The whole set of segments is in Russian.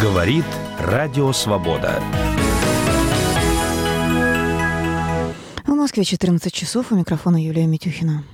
Говорит Радио Свобода. В Москве 14 часов. У микрофона Юлия Митюхина.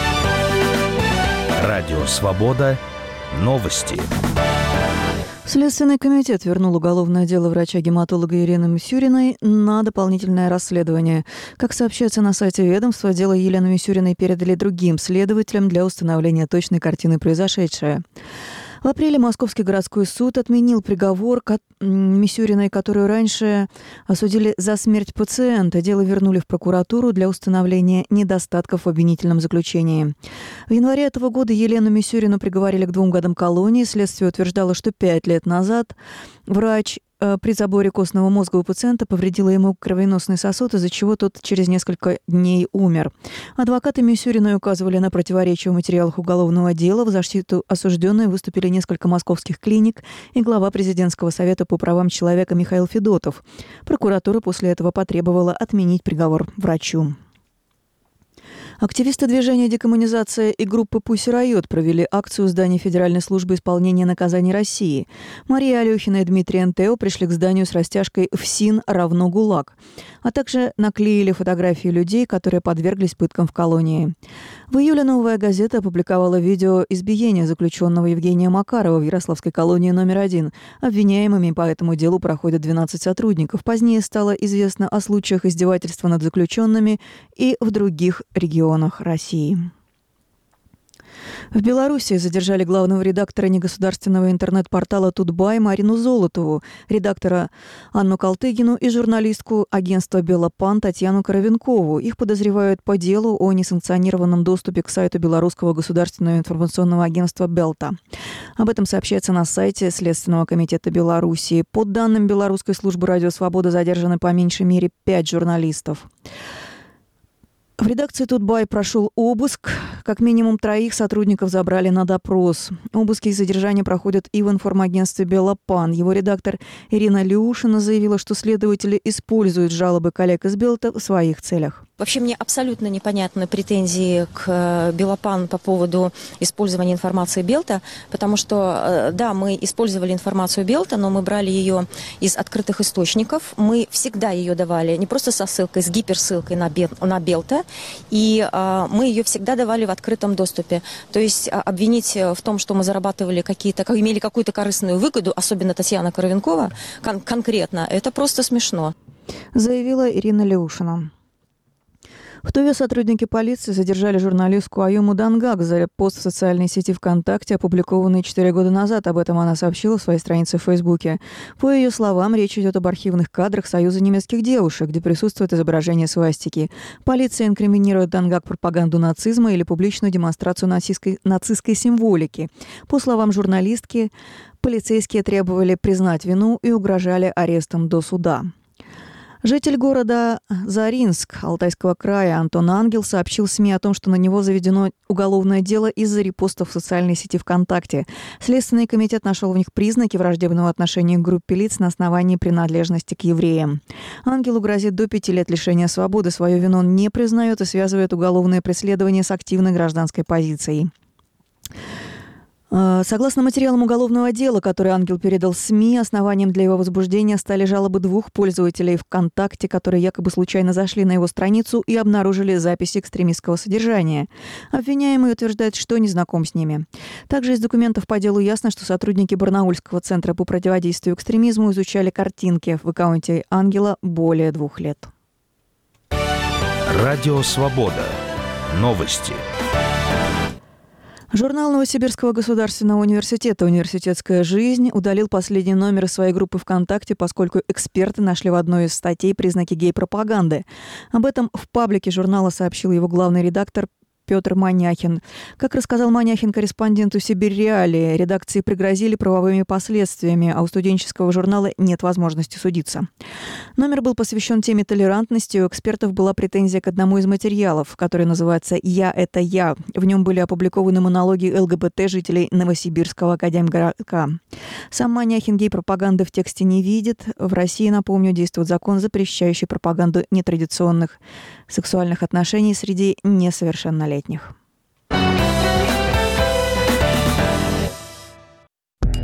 Радио Свобода. Новости. Следственный комитет вернул уголовное дело врача-гематолога Елены Мисюриной на дополнительное расследование. Как сообщается на сайте ведомства, дело Елены Мисюриной передали другим следователям для установления точной картины произошедшего. В апреле Московский городской суд отменил приговор Мисюриной, которую раньше осудили за смерть пациента. Дело вернули в прокуратуру для установления недостатков в обвинительном заключении. В январе этого года Елену Мисюрину приговорили к 2 годам колонии. Следствие утверждало, что 5 лет назад врач при заборе костного мозга у пациента повредила ему кровеносный сосуд, из-за чего тот через несколько дней умер. Адвокаты Мисюриной указывали на противоречия в материалах уголовного дела. В защиту осужденной выступили несколько московских клиник и глава президентского совета по правам человека Михаил Федотов. Прокуратура после этого потребовала отменить приговор врачу. Активисты движения «Декоммунизация» и группы «Пусть Riot» провели акцию у здания Федеральной службы исполнения наказаний России. Мария Алехина и Дмитрий Энтео пришли к зданию с растяжкой «ФСИН равно ГУЛАГ», а также наклеили фотографии людей, которые подверглись пыткам в колонии. В июле «Новая газета» опубликовала видео избиения заключенного Евгения Макарова в Ярославской колонии номер 1. Обвиняемыми по этому делу проходят 12 сотрудников. Позднее стало известно о случаях издевательства над заключенными и в других регионах России. В Беларуси задержали главного редактора негосударственного интернет-портала «Тутбай» Марину Золотову, редактора Анну Калтыгину и журналистку агентства «Белопан» Татьяну Коровенкову. Их подозревают по делу о несанкционированном доступе к сайту Белорусского государственного информационного агентства «Белта». Об этом сообщается на сайте Следственного комитета Беларуси. По данным Белорусской службы «Радио Свобода» задержаны по меньшей мере 5 журналистов. В редакции «Тутбай» прошел обыск. Как минимум 3 сотрудников забрали на допрос. Обыски и задержания проходят и в информагентстве «Белопан». Его редактор Ирина Люшина заявила, что следователи используют жалобы коллег из «Белта» в своих целях. Вообще мне абсолютно непонятны претензии к Белопан по поводу использования информации Белта, потому что, да, мы использовали информацию Белта, но мы брали ее из открытых источников. Мы всегда ее давали не просто со ссылкой, с гиперссылкой на Белта, и мы ее всегда давали в открытом доступе. То есть обвинить в том, что мы зарабатывали имели какую-то корыстную выгоду, особенно Татьяна Коровенкова, конкретно, это просто смешно. Заявила Ирина Люшина. В Туве сотрудники полиции задержали журналистку Аюму Дангак за пост в социальной сети ВКонтакте, опубликованный 4 года назад. Об этом она сообщила в своей странице в Фейсбуке. По ее словам, речь идет об архивных кадрах Союза немецких девушек, где присутствует изображение свастики. Полиция инкриминирует Дангак пропаганду нацизма или публичную демонстрацию нацистской символики. По словам журналистки, полицейские требовали признать вину и угрожали арестом до суда. Житель города Заринск Алтайского края Антон Ангел сообщил СМИ о том, что на него заведено уголовное дело из-за репостов в социальной сети ВКонтакте. Следственный комитет нашел в них признаки враждебного отношения к группе лиц на основании принадлежности к евреям. Ангелу грозит до 5 лет лишения свободы. Свою вину он не признает и связывает уголовное преследование с активной гражданской позицией. Согласно материалам уголовного дела, который Ангел передал СМИ, основанием для его возбуждения стали жалобы 2 пользователей ВКонтакте, которые якобы случайно зашли на его страницу и обнаружили записи экстремистского содержания. Обвиняемый утверждает, что не знаком с ними. Также из документов по делу ясно, что сотрудники Барнаульского центра по противодействию экстремизму изучали картинки в аккаунте Ангела более 2 лет. Радио Свобода. Новости. Журнал Новосибирского государственного университета «Университетская жизнь» удалил последний номер из своей группы ВКонтакте, поскольку эксперты нашли в одной из статей признаки гей-пропаганды. Об этом в паблике журнала сообщил его главный редактор Петр Маняхин. Как рассказал Маняхин корреспонденту «Сибирь Реалии», редакции пригрозили правовыми последствиями, а у студенческого журнала нет возможности судиться. Номер был посвящен теме толерантности. У экспертов была претензия к одному из материалов, который называется «Я – это я». В нем были опубликованы монологи ЛГБТ жителей Новосибирского академгородка. Сам Маняхин гей-пропаганды в тексте не видит. В России, напомню, действует закон, запрещающий пропаганду нетрадиционных сексуальных отношений среди несовершеннолетних.